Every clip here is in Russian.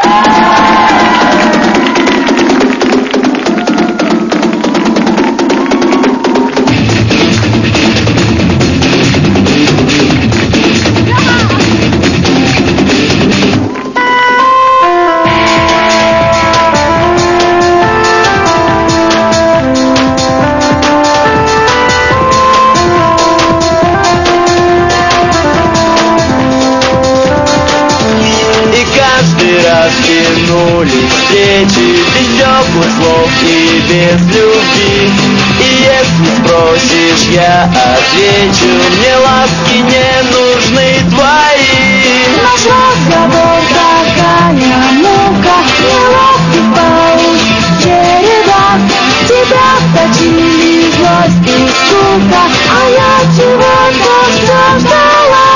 Тянулись встречи без теплых слов и без любви. И если спросишь, я отвечу: мне ласки не нужны твои. Наш разговор такая мука, неловких пауз череда. Тебя точили злость и скука, а я чего-то все ждала.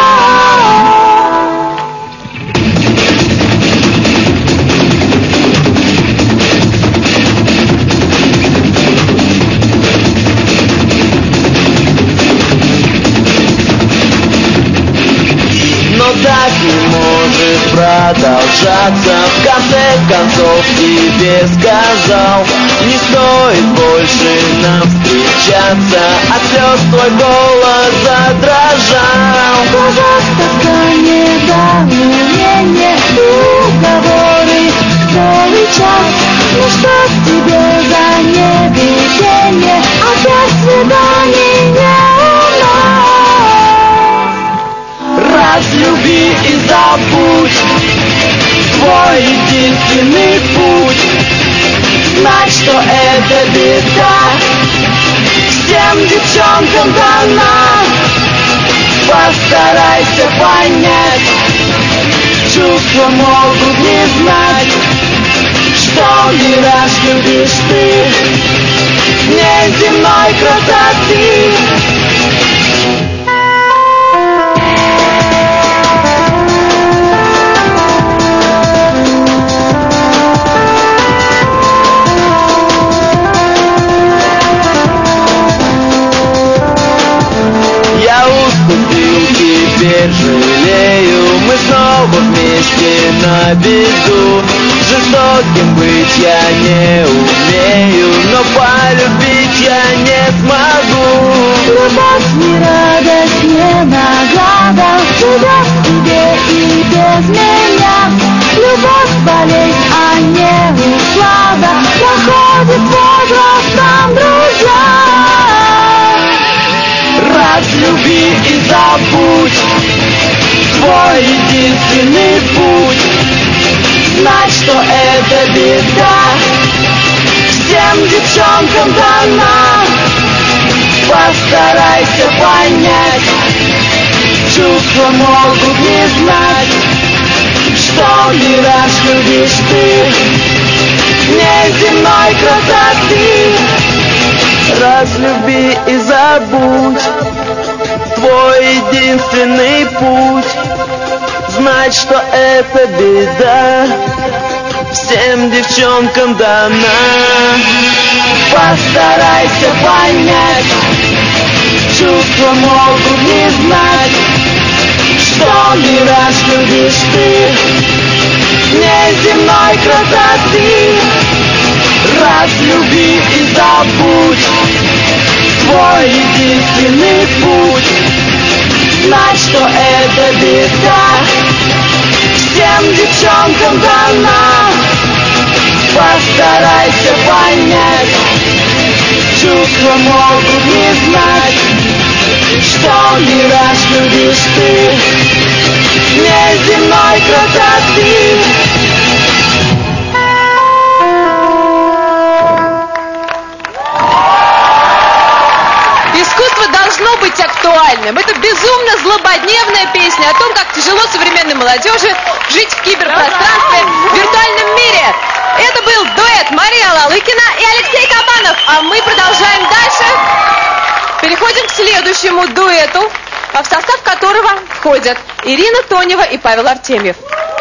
Но так не может продолжаться. В конце концов тебе сказал: не стоит больше нам встречаться. От слез твой голос задрожал. В глазах тоска, недоумение и уговоры целый час. Ну что к тебе за невезение? Опять свиданий не у нас. Разлюби и забудь, твой единственный путь. Знать, что это беда, всем девчонкам дана. Постарайся понять, чувства могут не знать, что мираж любишь ты, неземной красоты. Теперь жалею, мы снова вместе на беду. Жестоким быть я не умею, но полюбить я не смогу. Любовь не радость, не награда, живет в тебе и без меня. Любовь болезнь, а не услада, проходит возрастом, друзья. Разлюби и забудь, твой единственный путь. Знать, что это беда, всем девчонкам дана. Постарайся понять, чувства могут не знать, что мираж любишь ты, неземной красоты. Разлюби и забудь, твой единственный путь. Знать, что это беда, всем девчонкам дана. Постарайся понять, чувства могут не знать, что мираж любишь ты, неземной красоты. Разлюби и забудь, твой единственный путь. Знать, что это беда, всем девчонкам дана. Постарайся понять, чувства могут не знать, что мираж любишь ты, неземной красоты. Должно быть актуальным. Это безумно злободневная песня о том, как тяжело современной молодежи жить в киберпространстве, в виртуальном мире. Это был дуэт Мария Лалыкина и Алексей Кабанов. А мы продолжаем дальше. Переходим к следующему дуэту, в состав которого входят Ирина Тонева и Павел Артемьев.